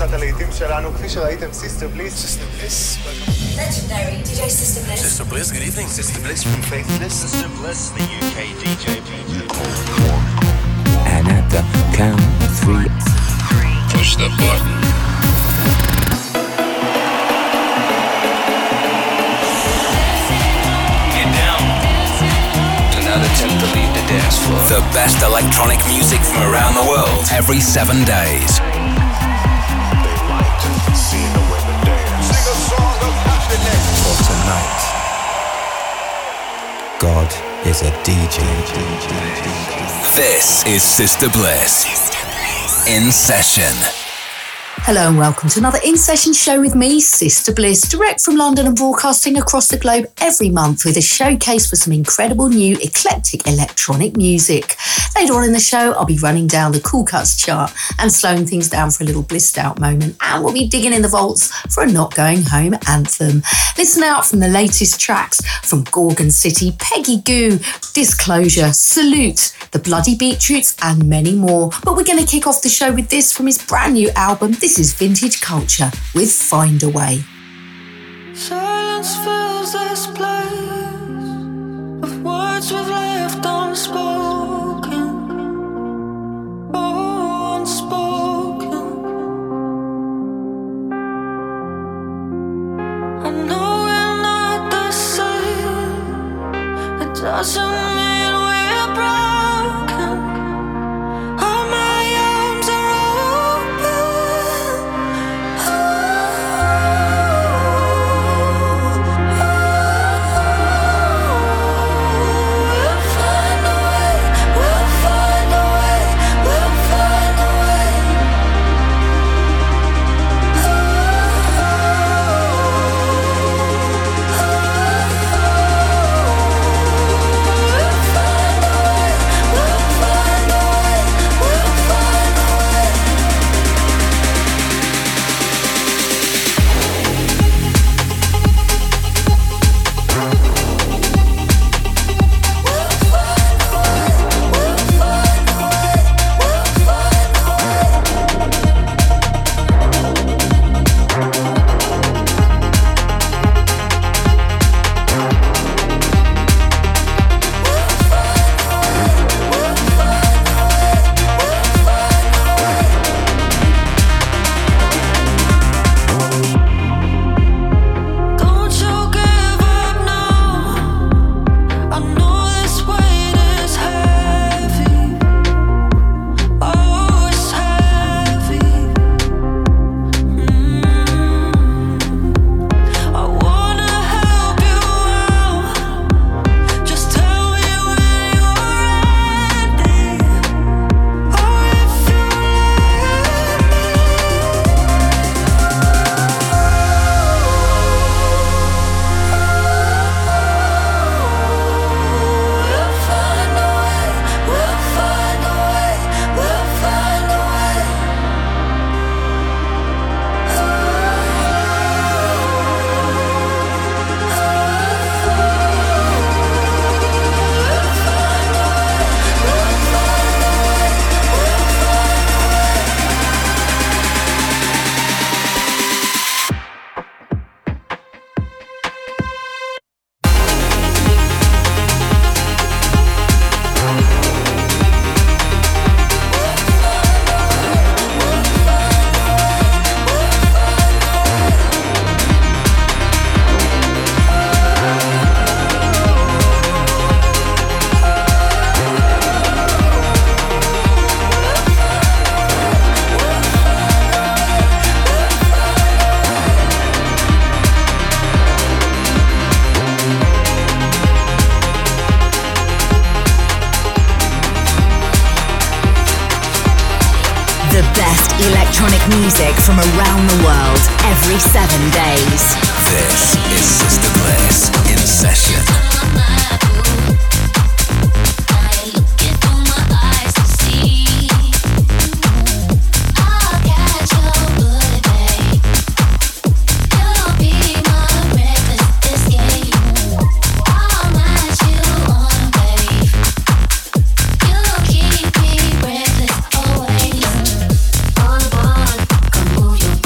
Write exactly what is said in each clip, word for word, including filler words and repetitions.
אחת הלהיטים שלנו, כפי שראיתם, סיסטר בליס. סיסטר בליס. Legendary די ג'יי Sister Bliss. Sister Bliss, good evening. Sister Bliss from Faithless. Sister Bliss, the U K D J. And at the count of three, push the button. Get down. Do not attempt to leave the dance floor. The best electronic music from around the world, every seven days. They like seeing the women dance. Sing a song of happiness. For tonight, God is a D J. This is Sister Bliss. Sister Bliss. In session. Hello and welcome to another in-session show with me, Sister Bliss, direct from London and broadcasting across the globe every month with a showcase for some incredible new eclectic electronic music. Later on in the show, I'll be running down the Cool Cuts chart and slowing things down for a little blissed out moment, and we'll be digging in the vaults for a Not Going Home anthem. Listen out from the latest tracks from Gorgon City, Peggy Goo, Disclosure, Salute, The Bloody Beetroots and many more. But we're going to kick off the show with this from his brand new album. This is Vintage Culture with Find a Way. Silence fills this place with words we've left unspoken, oh, unspoken. I know we're not the same. It doesn't mean we're broken. All my arms are open. Oh, oh, we'll find a way. We'll find a way. We'll find a way. Oh, electronic music from around the world every seven days. This is Sister Bliss in session. Move your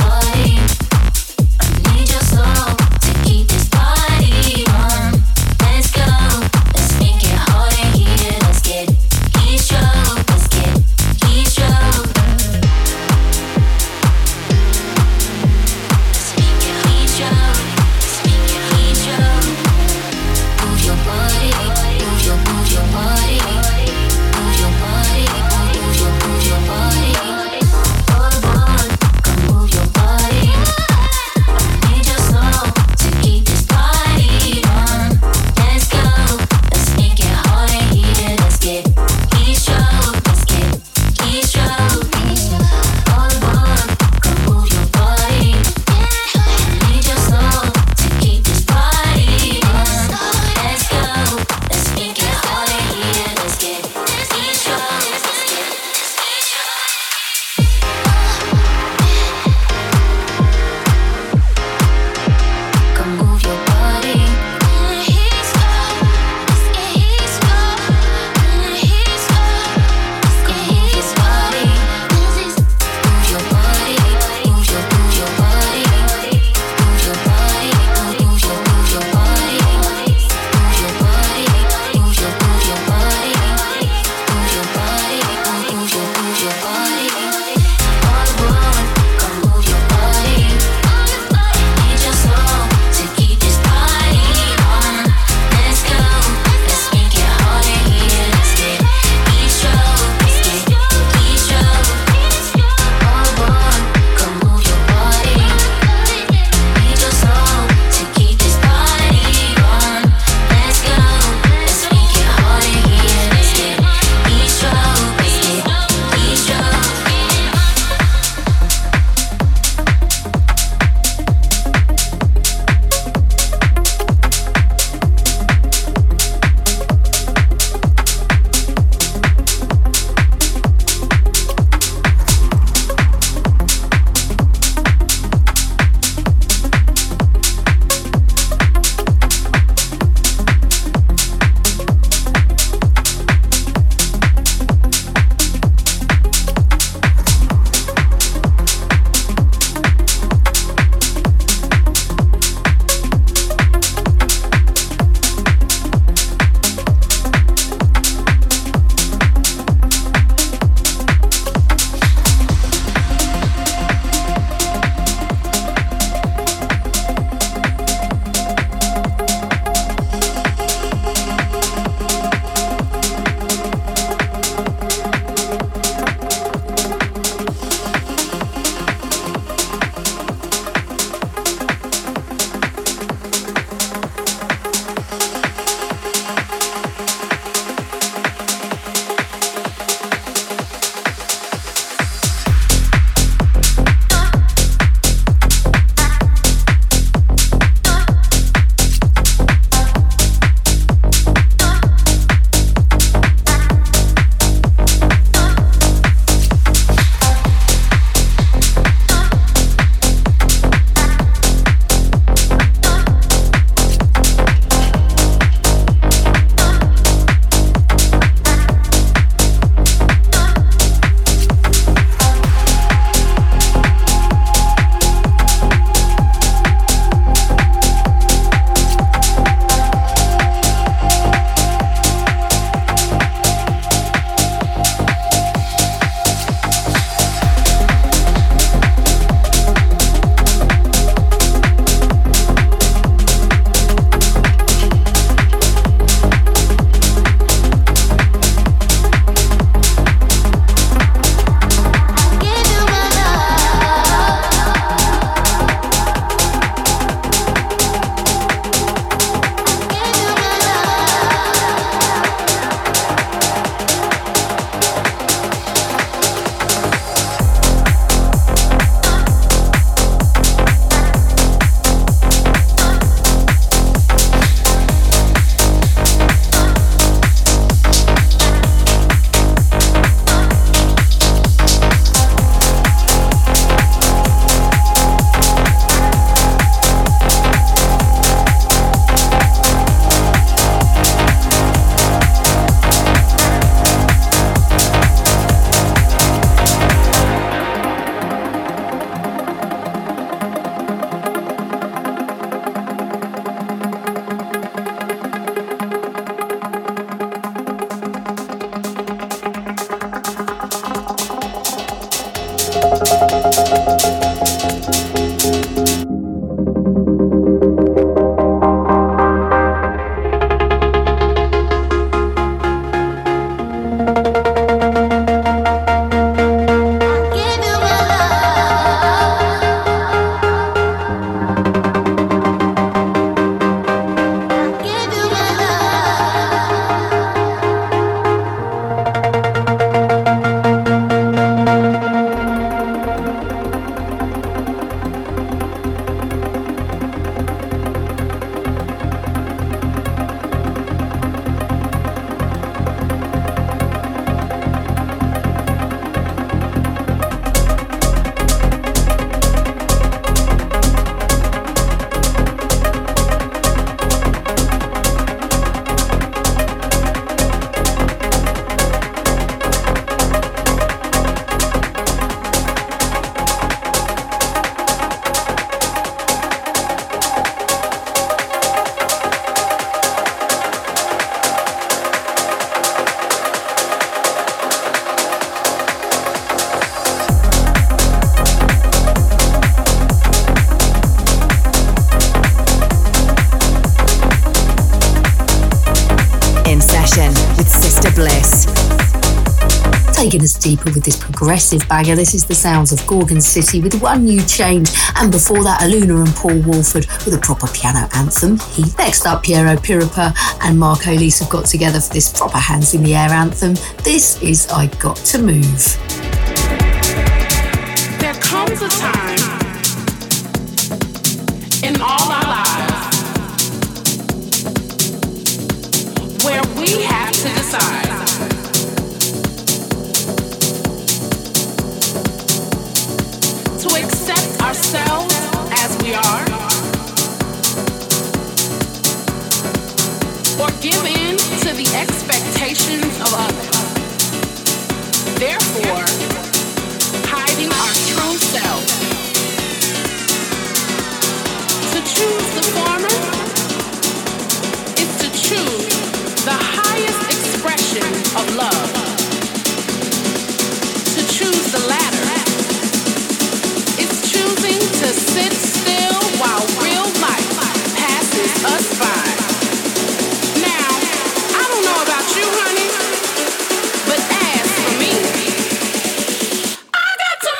Sister Bliss. Taking us deeper with this progressive bagger, this is the sounds of Gorgon City with One New Change, and before that Aluna and Paul Walford with a proper piano anthem. He, next up, Piero Piropa and Marco Lise have got together for this proper hands in the air anthem. This is I Got to Move. There comes a time in all our lives where we have to decide to accept ourselves as we are or give in to the expectations of others. Therefore, hiding our true self. To choose the former is to choose the highest expression of love. To choose the latter is choosing to sit still while real life passes us by. Now, I don't know about you, honey, but as for me, I got to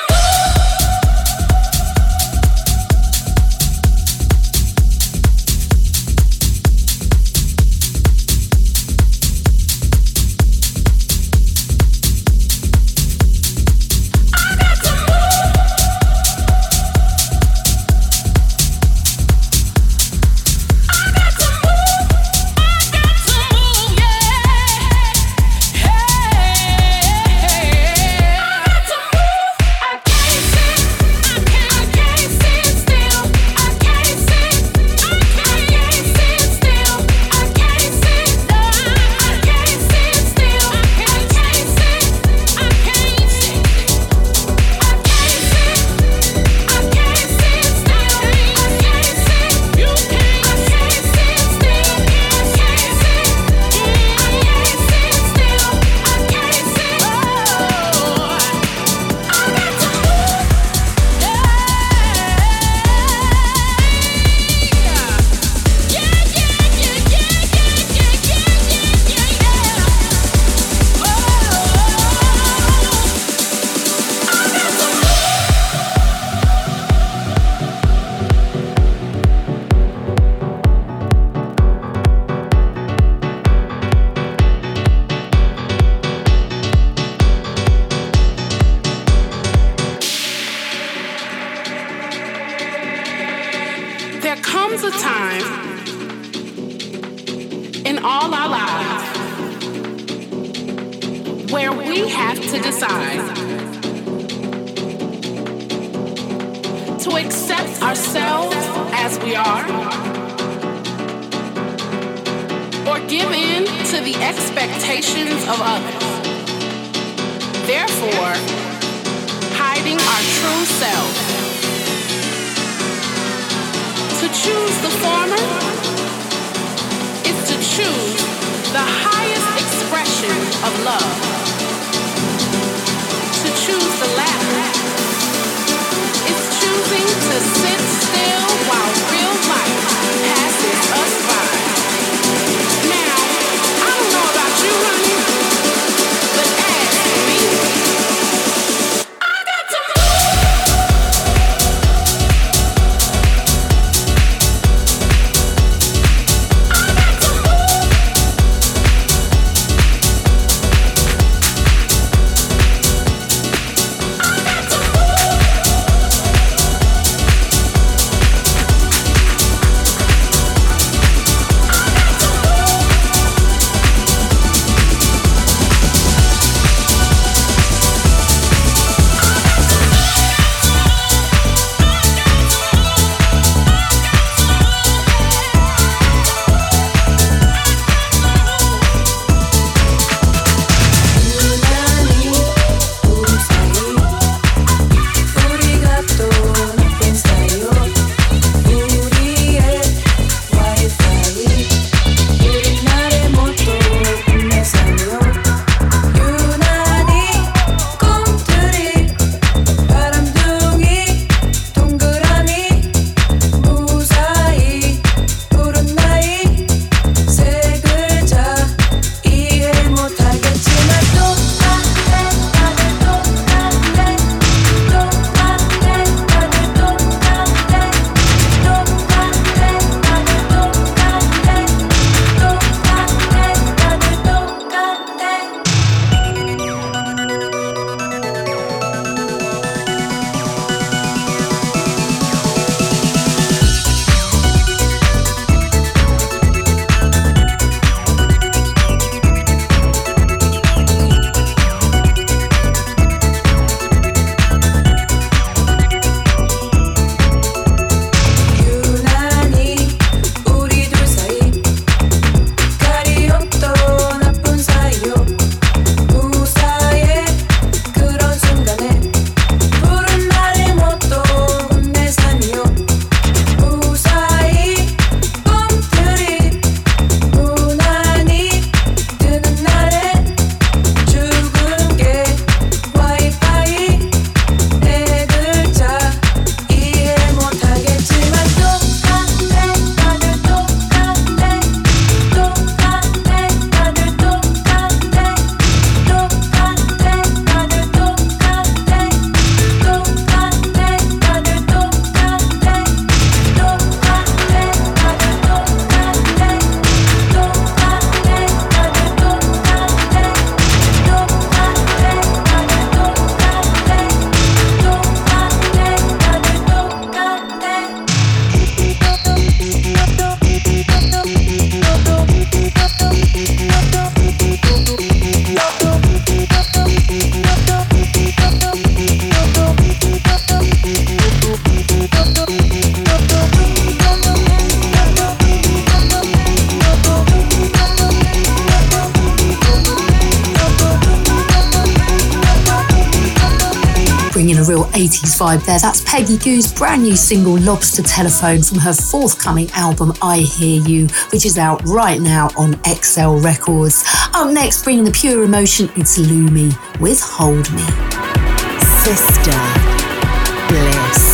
bringing a real eighties vibe there. That's Peggy Gou's brand new single Lobster Telephone from her forthcoming album I Hear You, which is out right now on X L Records. Up next, bringing the pure emotion, it's Lumi with Hold Me. Sister Bliss.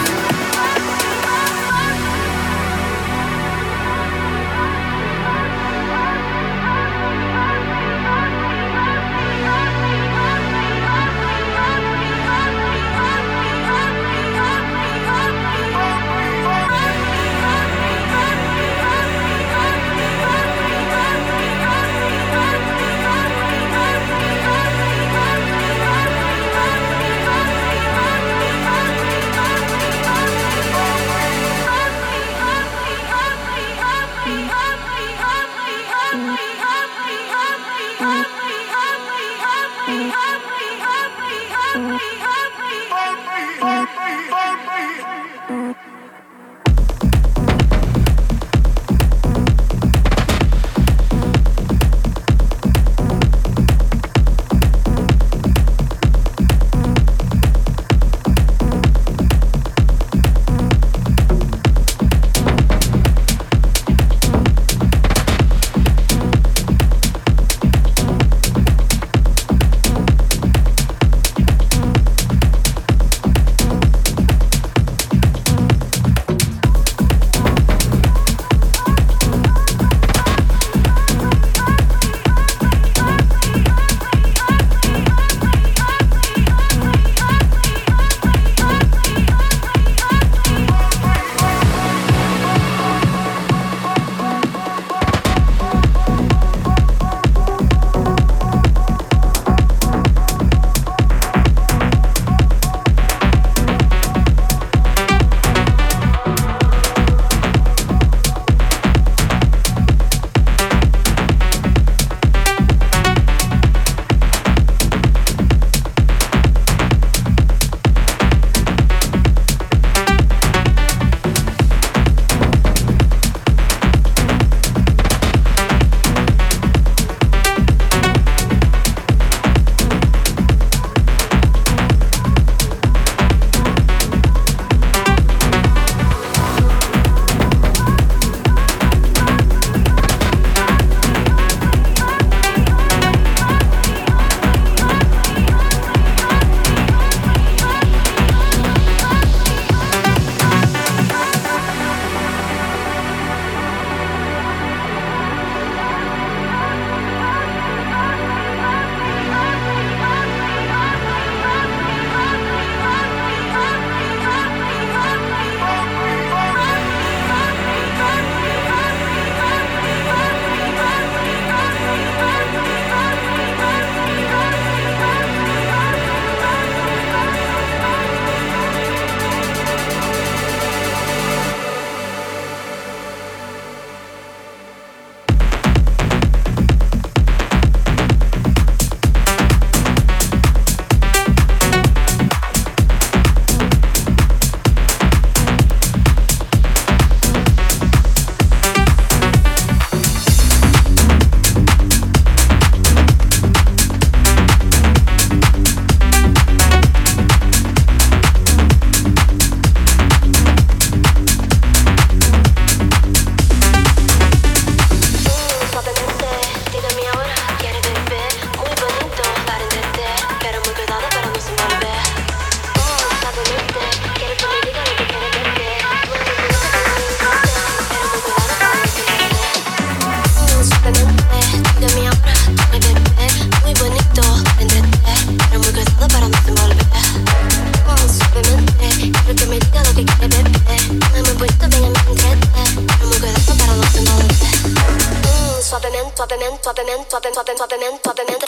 suavemente, suavemente, suavemente, suavemente, suavemente.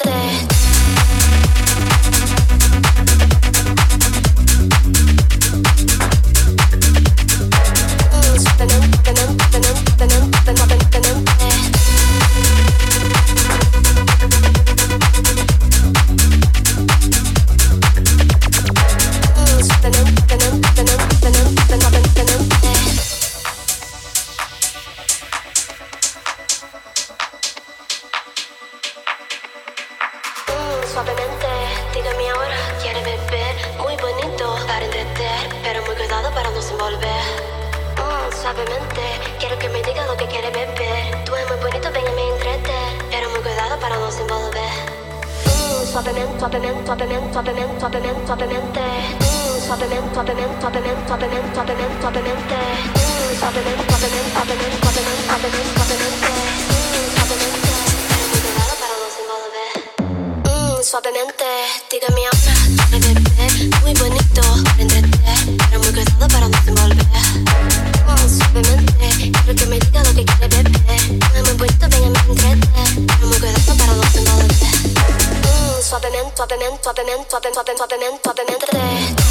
Suavemente. dígame ahora, quiere beber, muy bonito para entretener, pero muy cuidado para no se envolver. Mm, suavemente, quiero que me diga lo que quiere beber. Tú es muy bonito, ven a me entretener, pero muy cuidado para no se envolver. Mm, suavemente, suavemente, suavemente, suavemente, suavemente, suavemente. Mm, suavemente, suavemente, suavemente, suavemente, suavemente, suavemente. Mm, suavemente, suavemente, suavemente, suavemente, suavemente, suavemente. Mm, suavemente, pero muy cuidado para no se envolver. Suavemente, dígame ahora, quiere beber, muy bonito para entretener, pero muy cuidado para no se envolver. Mm, suavemente, quiero que me diga lo que quiere beber. No es muy bonito, ven a me entretener, pero muy cuidado para no se envolver. Mm, suavemente, suavemente, suavemente, suavemente, suavemente, suavemente, suavemente.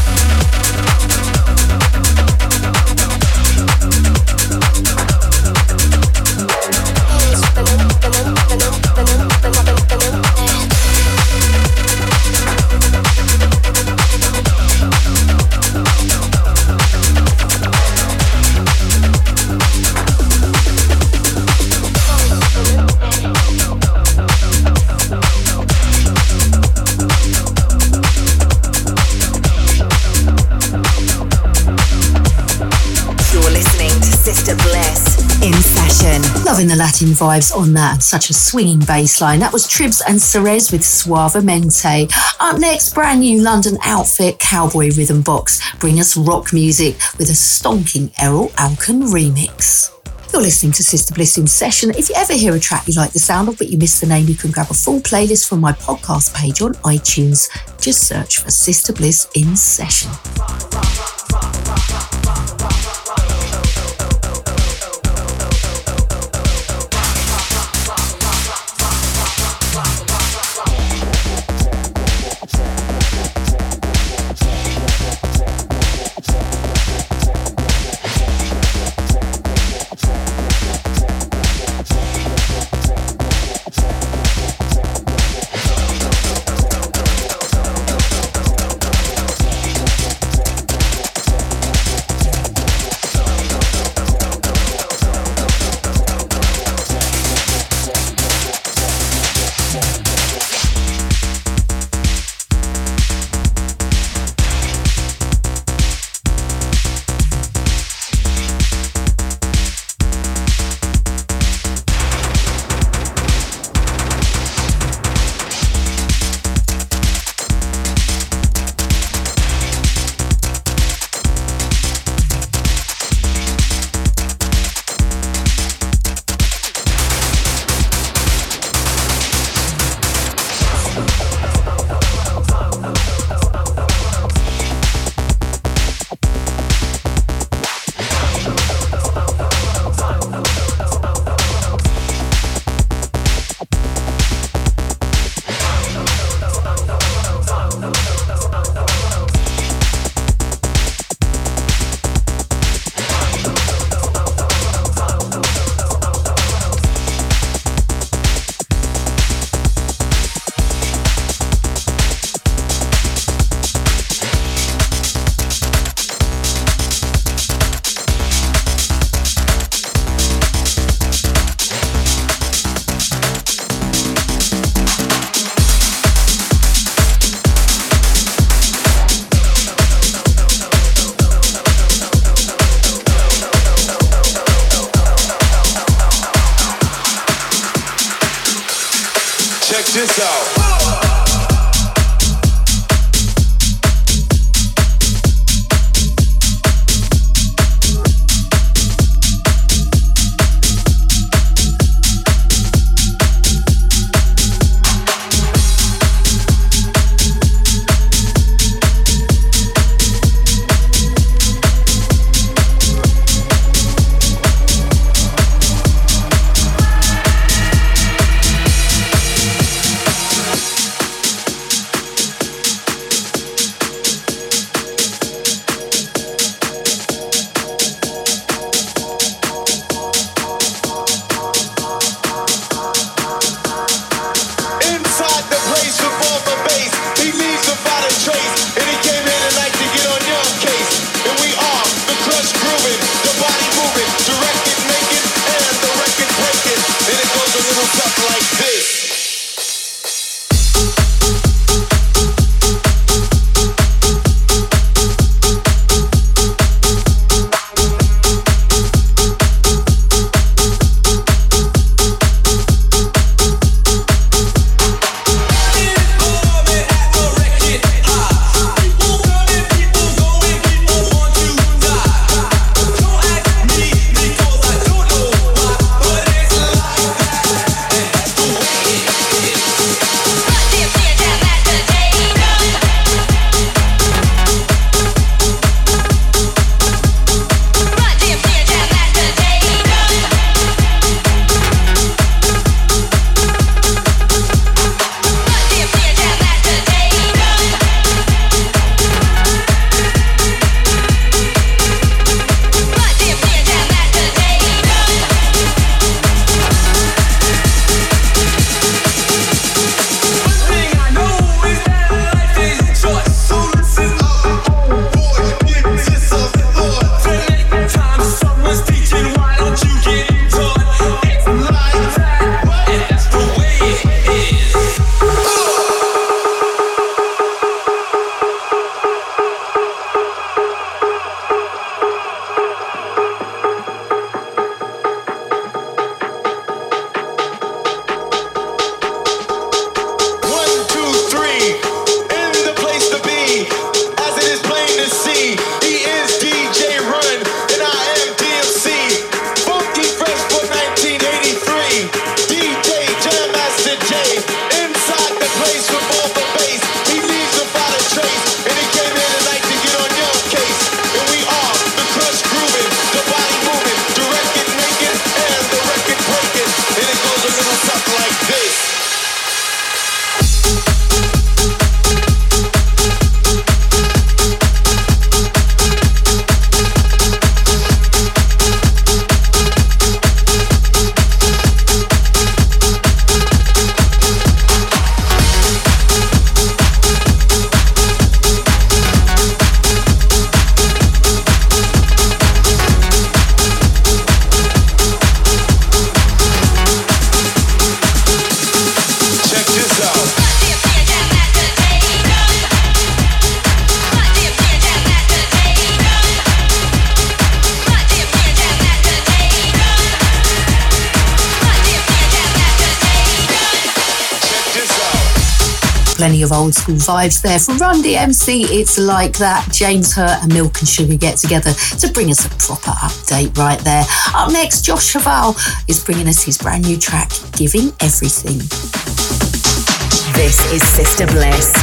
Loving the Latin vibes on that and such a swinging bass line. That was Tribs and Cerez with Suavemente. Up next, brand new London outfit Cowboy Rhythm Box bring us rock music with a stonking Errol Alkan remix. You're listening to Sister Bliss in Session. If you ever hear a track you like the sound of but you missed the name, you can grab a full playlist from my podcast page on iTunes. Just search for Sister Bliss in Session. this out. plenty of old school vibes there. From Run D M C, It's Like That. James Hurt and Milk and Sugar get together to bring us a proper update right there. Up next, Josh Cheval is bringing us his brand new track, Giving Everything. This is Sister Bliss.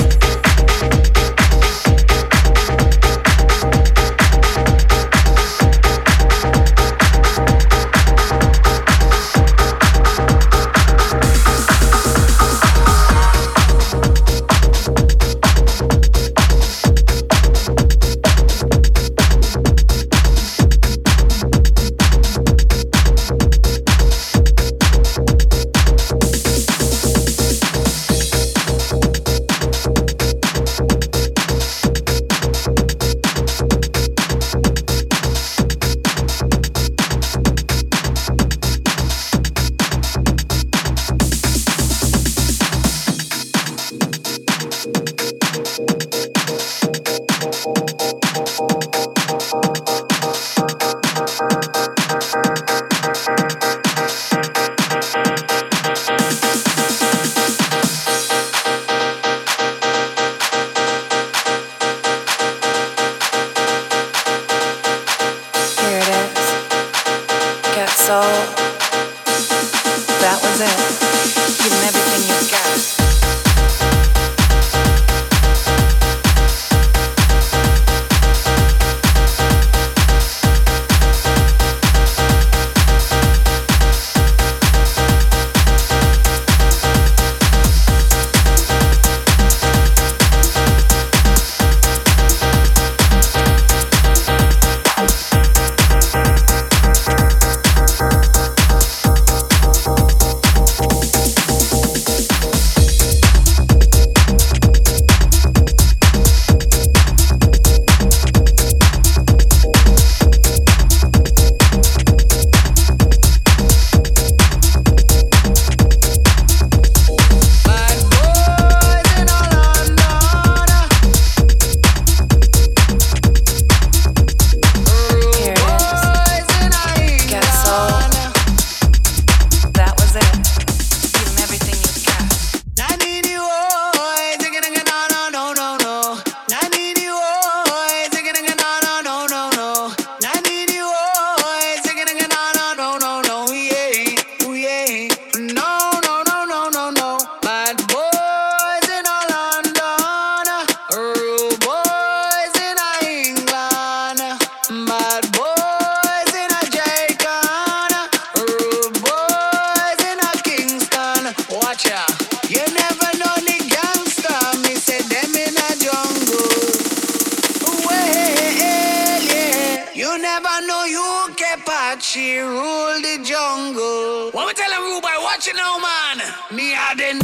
She ruled the jungle. What we tell him, Rubai? Watch it now, man. Me had in.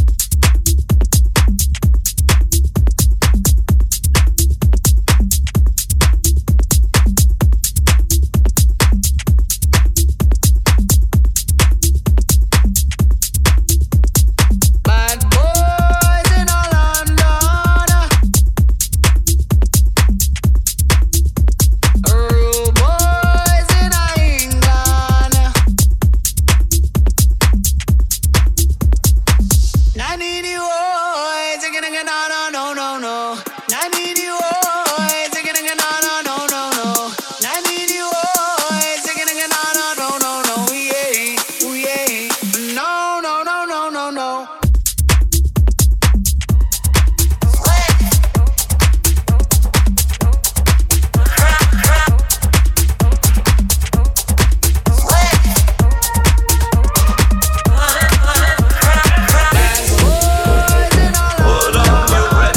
What up, you ready?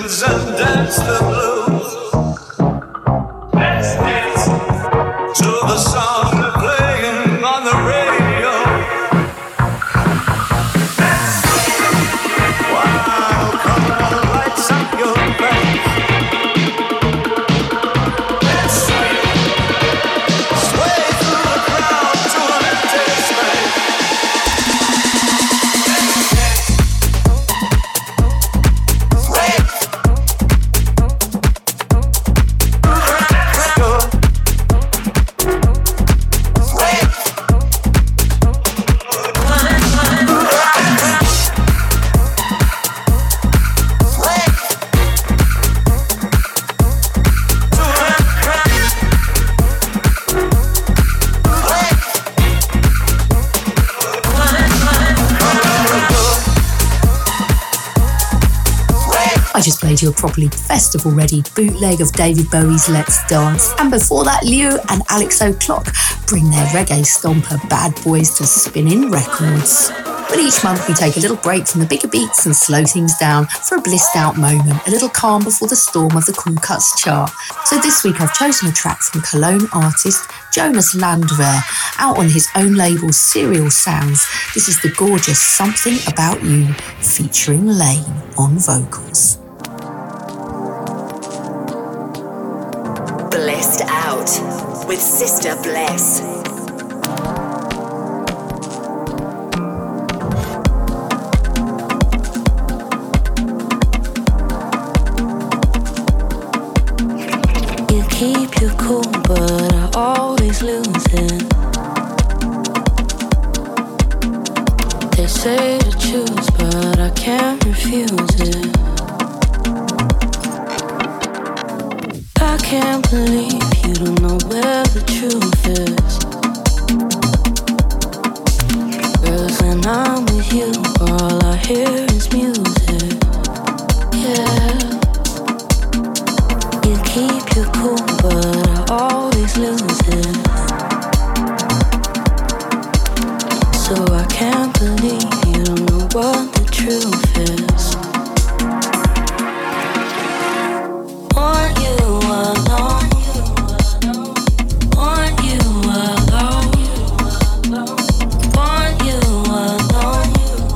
blues and dance the blues. Let's dance to the song they're playing on the radio. Wow, come on, lights up your face. Let's sway, sway through the crowd to an empty space. I just played you a properly festival-ready bootleg of David Bowie's Let's Dance. And before that, Liu and Alex O'Clock bring their reggae stomper Bad Boys to Spinning Records. But each month we take a little break from the bigger beats and slow things down for a blissed out moment, a little calm before the storm of the Cool Cuts chart. So this week I've chosen a track from Cologne artist Jonas Landwehr, out on his own label Serial Sounds. This is the gorgeous Something About You, featuring Lane on vocals. Blissed Out with Sister Bliss. You keep your cool, but I always lose it. They say to choose, but I can't refuse it. I can't believe you don't know where the truth is. 'Cause when I'm with you, all I hear is music. Yeah. You keep your cool, but I always lose it. So I can't believe you don't know what the truth is. Want you alone. Want you alone. Want you alone.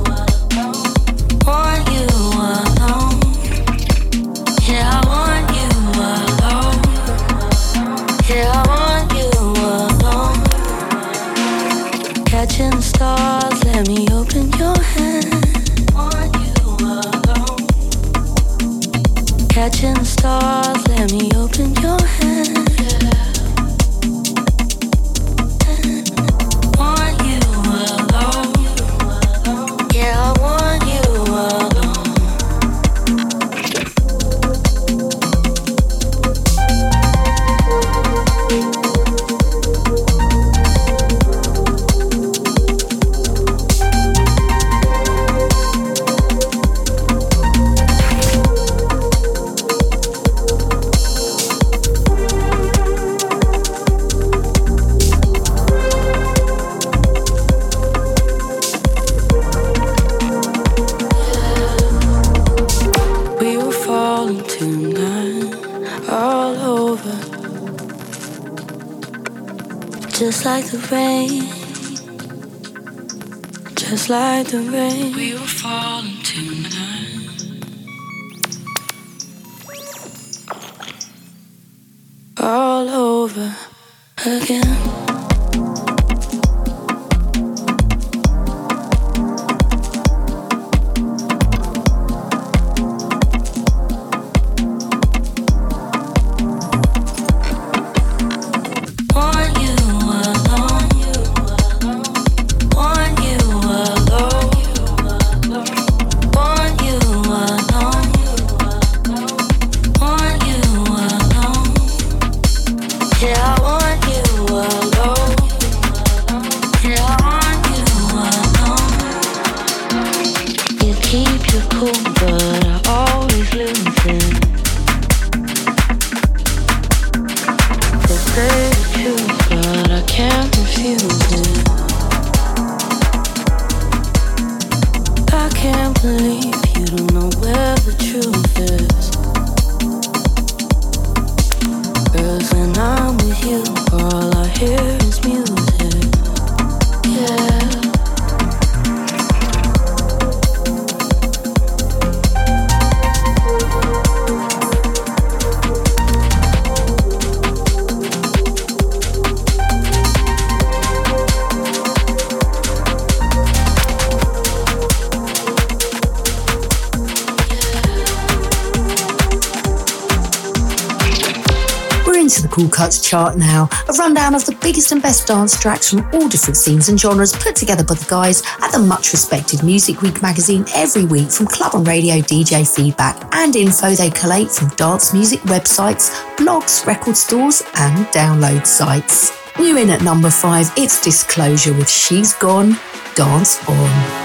Want you alone. Yeah, I want you alone. Yeah, I want you alone. Catching stars, let me open your hand. Want you alone. Catching stars, let me open your hand. Want you alone. Yeah, I want you alone. We were falling tonight, all over, just like the rain, just like the rain. We were falling tonight, all over again. Want you alone. Want you alone. Want you alone. Want you alone. Yeah, I want you alone. the Cool Cuts chart now. A rundown of the biggest and best dance tracks from all different scenes and genres put together by the guys at the much respected Music Week magazine every week from club and radio D J feedback and info they collate from dance music websites, blogs, record stores and download sites. New in at number five, it's Disclosure with She's Gone, Dance On.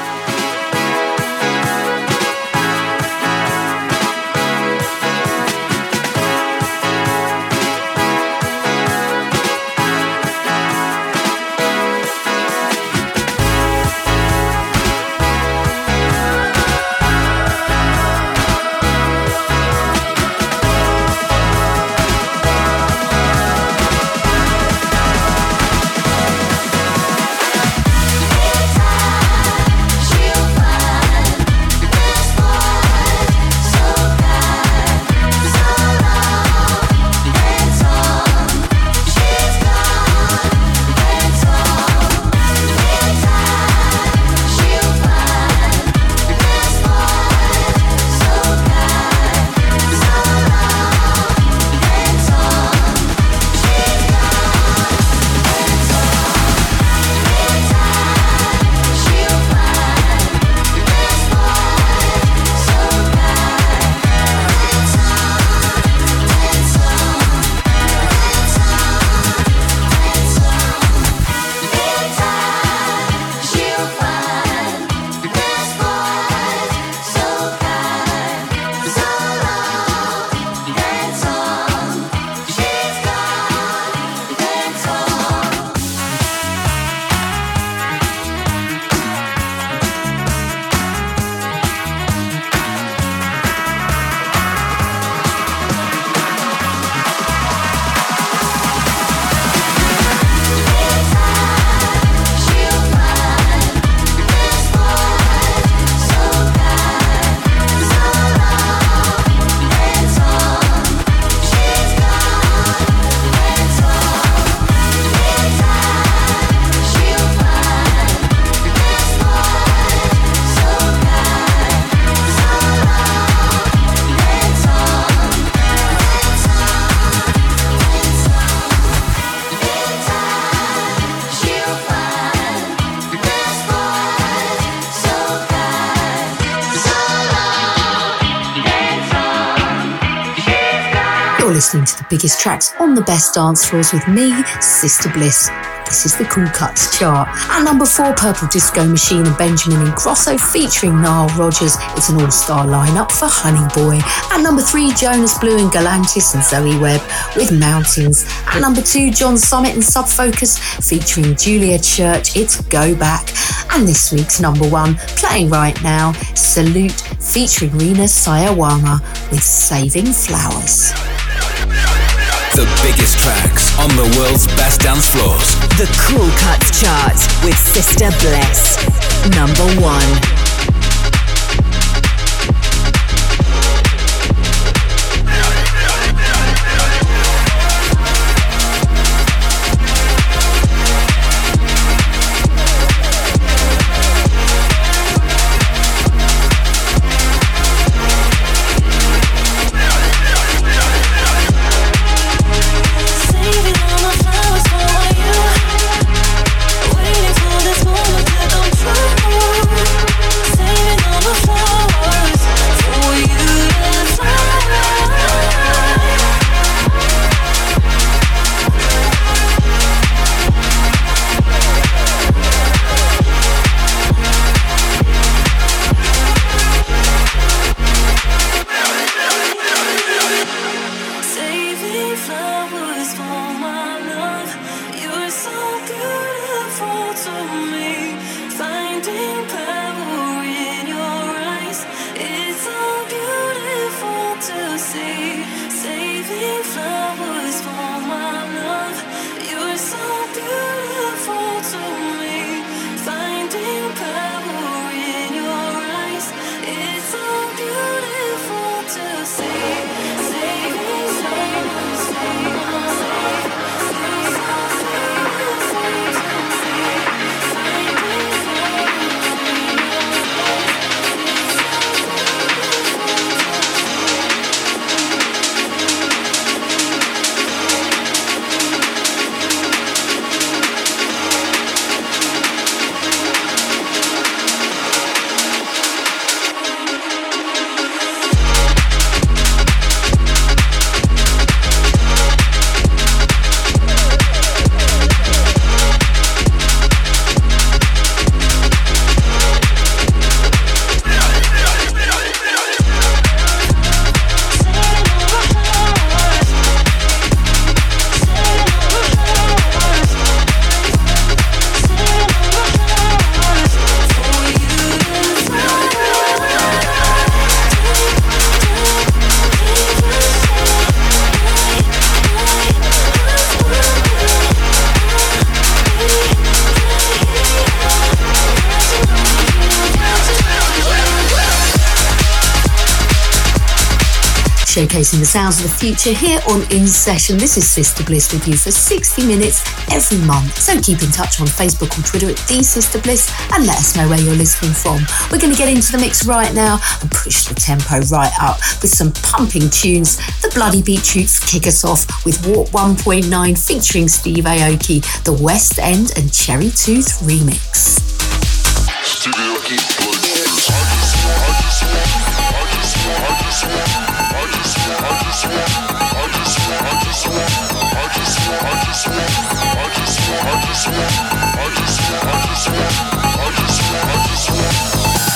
Listening to the biggest tracks on the best dance floors with me, Sister Bliss. This is the Cool Cuts chart. At number four, Purple Disco Machine and Benjamin Ingrosso featuring Nile Rodgers. It's an all-star lineup for Honey Boy. At number three, Jonas Blue and Galantis and Zoe Webb with Mountains. At number two, John Summit and Subfocus featuring Julia Church. It's Go Back. And this week's number one, playing right now, Salute featuring Rina Sayawama with Saving Flowers. The biggest tracks on the world's best dance floors. The Cool Cuts chart with Sister Bliss. Number one. Waiting for this moment to come true. showcasing the sounds of the future here on In Session. This is Sister Bliss with you for sixty minutes every month. So keep in touch on Facebook or Twitter at The Sister Bliss and let us know where you're listening from. We're going to get into the mix right now and push the tempo right up with some pumping tunes. The Bloody Beetroots kick us off with Warp one point nine featuring Steve Aoki, the West End and Cherry Tooth remix. Steve Aoki, Bloody Beetroots. I just want, I just want, I just want, I just want, I just want, I just want, I just want, I just want, I just want, I just want, I just want, I just want, I just want, I just want, I just want, I just want.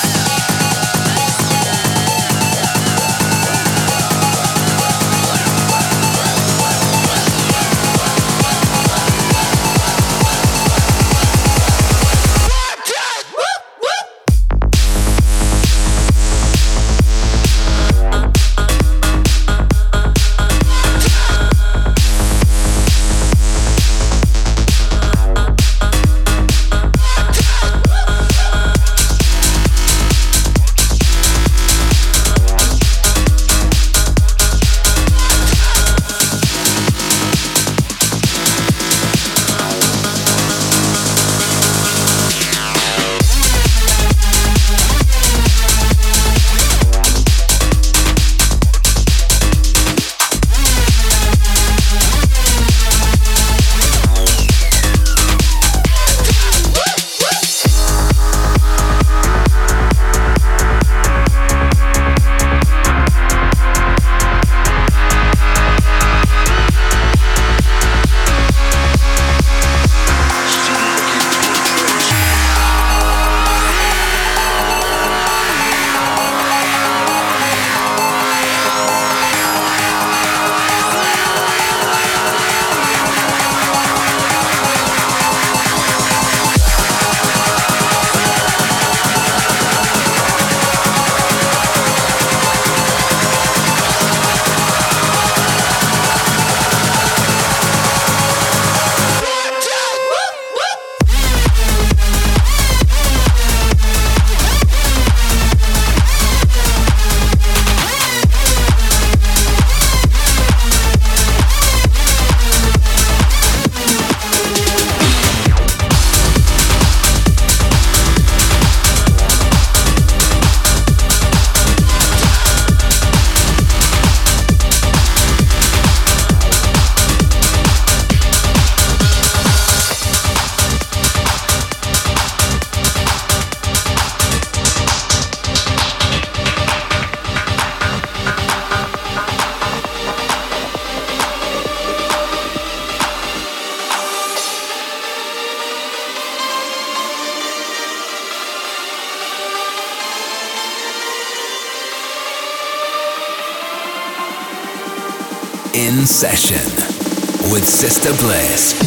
In Session with Sister Bliss.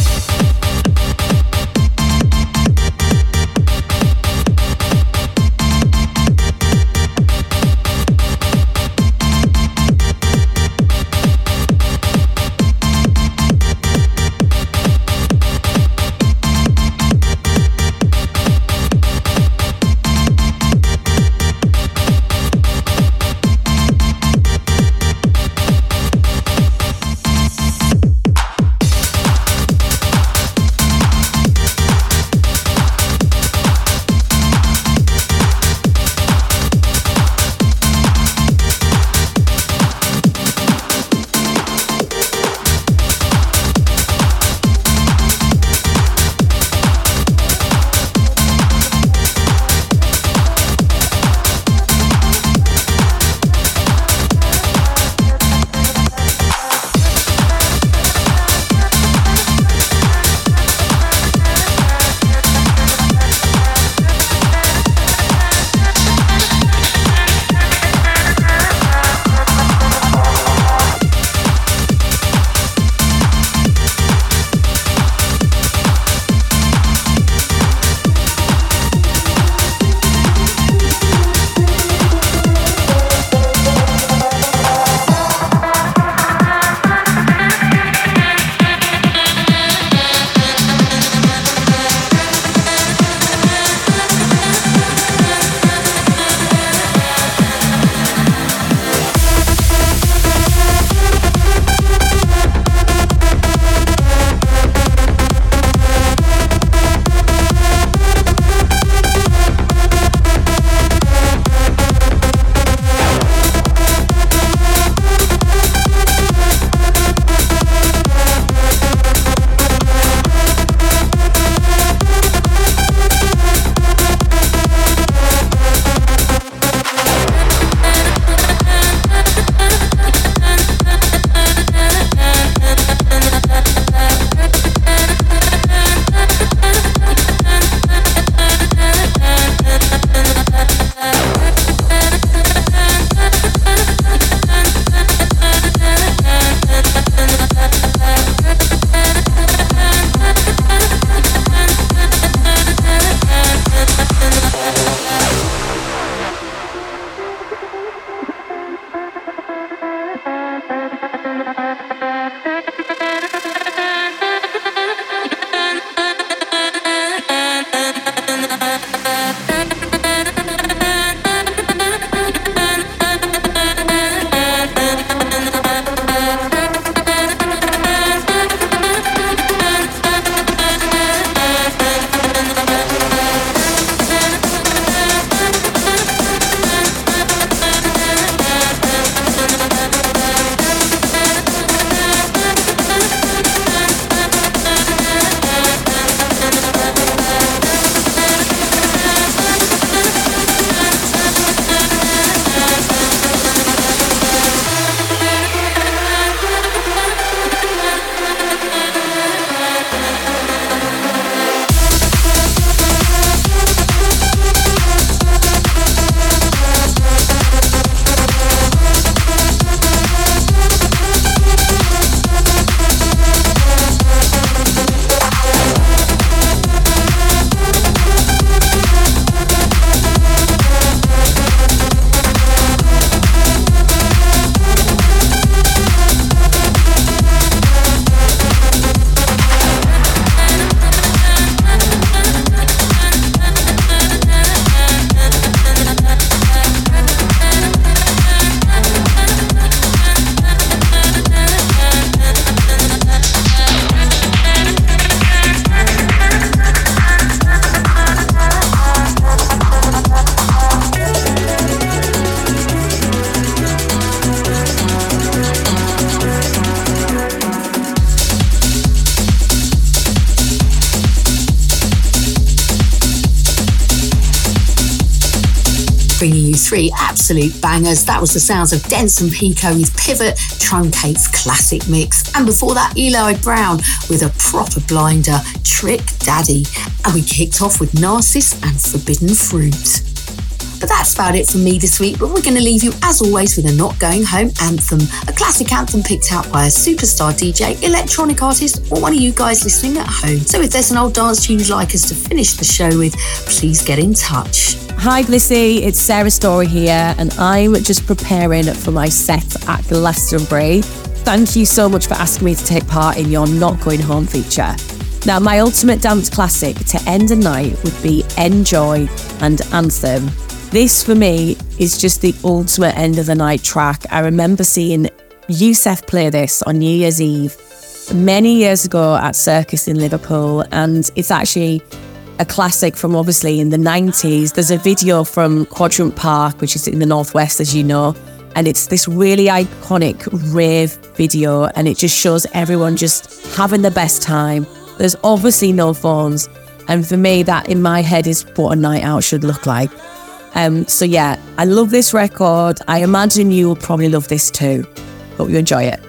bringing you three absolute bangers. That was the sounds of Denson Pico with Pivot, Truncate's classic mix. And before that, Eli Brown with a proper blinder, Trick Daddy. And we kicked off with Narcissus and Forbidden Fruit. But that's about it from me this week, but we're going to leave you as always with a Not Going Home anthem, a classic anthem picked out by a superstar D J, electronic artist, or one of you guys listening at home. So if there's an old dance tune you'd like us to finish the show with, please get in touch. Hi Blissy, it's Sarah Story here, and I'm just preparing for my set at Glastonbury. Thank you so much for asking me to take part in your Not Going Home feature. Now, my ultimate dance classic to end a night would be Enjoy and Anthem. This, for me, is just the ultimate end of the night track. I remember seeing Youssef play this on New Year's Eve many years ago at Circus in Liverpool, and it's actually a classic from obviously in the nineties. There's a video from Quadrant Park, which is in the Northwest, as you know, and it's this really iconic rave video, and it just shows everyone just having the best time. There's obviously no phones, and for me, that in my head is what a night out should look like. Um, so yeah, I love this record. I imagine you will probably love this too. Hope you enjoy it.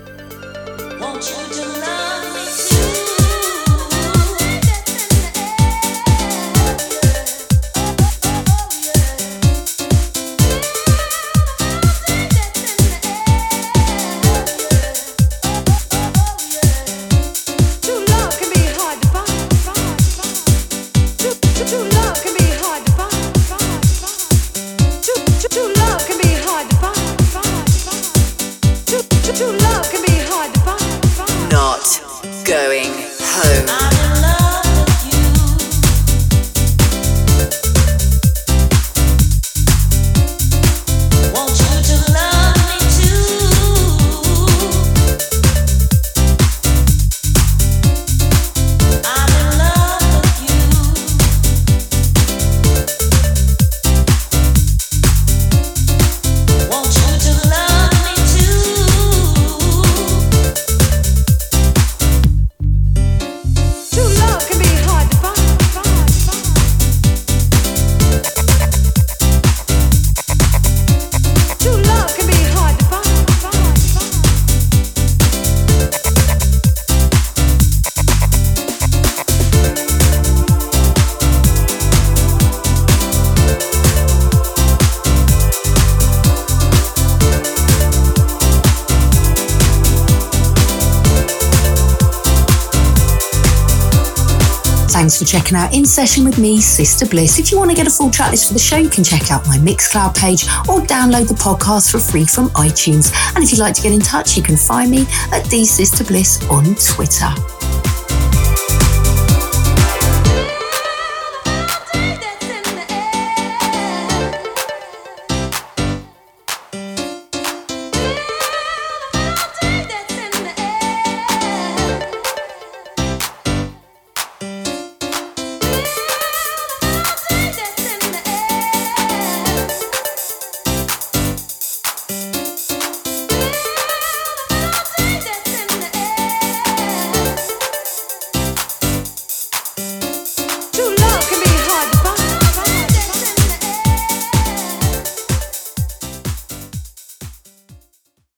Thanks for checking out In Session with me, Sister Bliss. If you want to get a full track list for the show, you can check out my Mixcloud page or download the podcast for free from iTunes. And if you'd like to get in touch, you can find me at The Sister Bliss on Twitter.